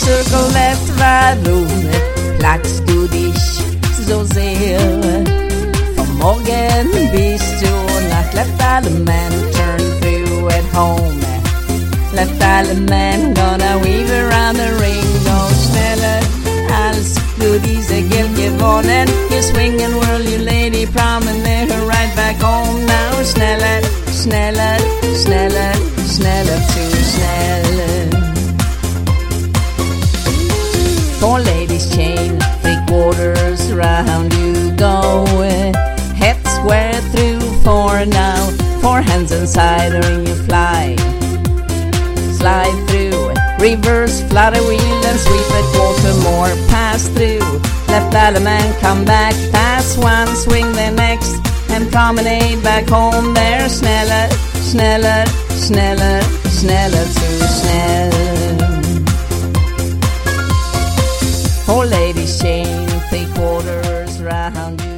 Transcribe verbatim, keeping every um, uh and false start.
cirkel efter rummet. Plats du dich så sehr. From morgen bis zur Nacht left alle men turn through at home. Left alle men gonna weave around the ring. Go sneller, alles für diese Geld gewonnen. You swing and whirl, you lady, promenade her right back home. Now sneller, sneller, sneller, sneller, too sneller. Four ladies chain, three quarters round you go. Head square through four now. Four hands inside her and you fly. Slide through, reverse, flutter wheel and sweep it quarter more. Pass through, left element, come back. Pass one, swing the next, and promenade back home. There, sneller, sneller, sneller, sneller, too sneller. Four ladies chain, three quarters round you.